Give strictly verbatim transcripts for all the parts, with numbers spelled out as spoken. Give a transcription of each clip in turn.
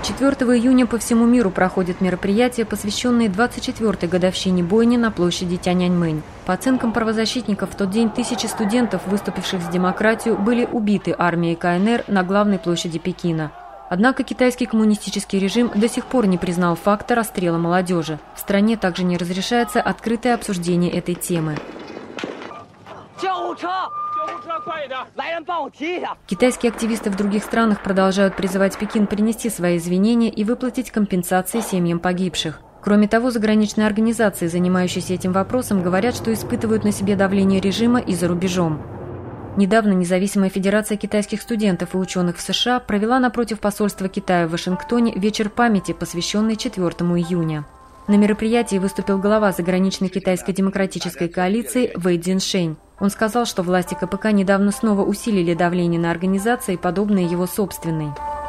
четвёртого июня по всему миру проходят мероприятия, посвященные двадцать четвёртой годовщине бойни на площади Тяньаньмэнь. По оценкам правозащитников, в тот день тысячи студентов, выступивших за демократию, были убиты армией ка эн эр на главной площади Пекина. Однако китайский коммунистический режим до сих пор не признал факта расстрела молодежи. В стране также не разрешается открытое обсуждение этой темы. Китайские активисты в других странах продолжают призывать Пекин принести свои извинения и выплатить компенсации семьям погибших. Кроме того, заграничные организации, занимающиеся этим вопросом, говорят, что испытывают на себе давление режима и за рубежом. Недавно Независимая Федерация китайских студентов и ученых в США провела напротив посольства Китая в Вашингтоне вечер памяти, посвященный четвёртому июня. На мероприятии выступил глава заграничной китайской демократической коалиции Вэй Цзиньшэнь. Он сказал, что власти ка пэ ка недавно снова усилили давление на организации, подобные его собственной.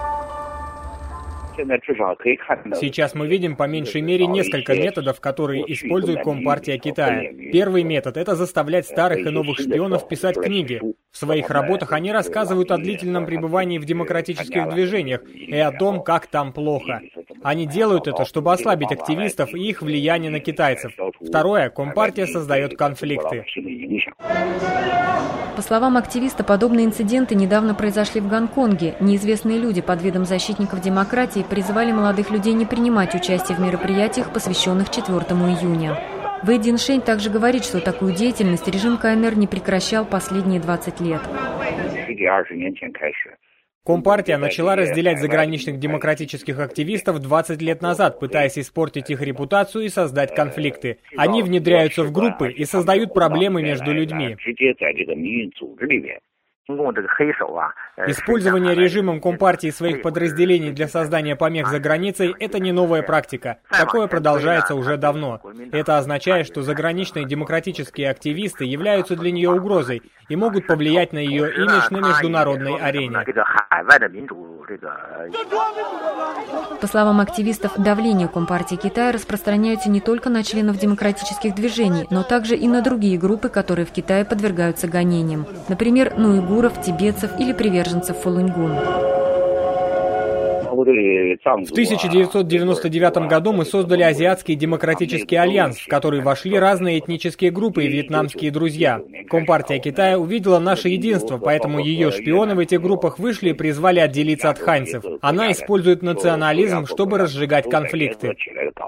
Сейчас мы видим по меньшей мере несколько методов, которые использует Компартия Китая. Первый метод – это заставлять старых и новых шпионов писать книги. В своих работах они рассказывают о длительном пребывании в демократических движениях и о том, как там плохо. Они делают это, чтобы ослабить активистов и их влияние на китайцев. Второе – Компартия создает конфликты. По словам активиста, подобные инциденты недавно произошли в Гонконге. Неизвестные люди под видом защитников демократии призывали молодых людей не принимать участие в мероприятиях, посвященных четвёртому июня. Вэй Цзиньшэнь также говорит, что такую деятельность режим ка эн эр не прекращал последние двадцать лет. Компартия начала разделять заграничных демократических активистов двадцать лет назад, пытаясь испортить их репутацию и создать конфликты. Они внедряются в группы и создают проблемы между людьми. Использование режимом Компартии своих подразделений для создания помех за границей – это не новая практика. Такое продолжается уже давно. Это означает, что заграничные демократические активисты являются для нее угрозой и могут повлиять на ее имидж на международной арене. По словам активистов, давление Компартии Китая распространяется не только на членов демократических движений, но также и на другие группы, которые в Китае подвергаются гонениям. Например, на уйгуров, тибетцев или приверженцев Фалуньгун. В тысяча девятьсот девяносто девятом году мы создали Азиатский демократический альянс, в который вошли разные этнические группы и вьетнамские друзья. Компартия Китая увидела наше единство, поэтому ее шпионы в этих группах вышли и призвали отделиться от ханьцев. Она использует национализм, чтобы разжигать конфликты.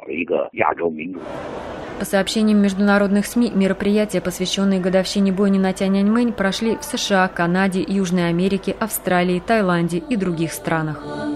По сообщениям международных СМИ, мероприятия, посвященные годовщине бойни на Тяньаньмэнь, прошли в США, Канаде, Южной Америке, Австралии, Таиланде и других странах.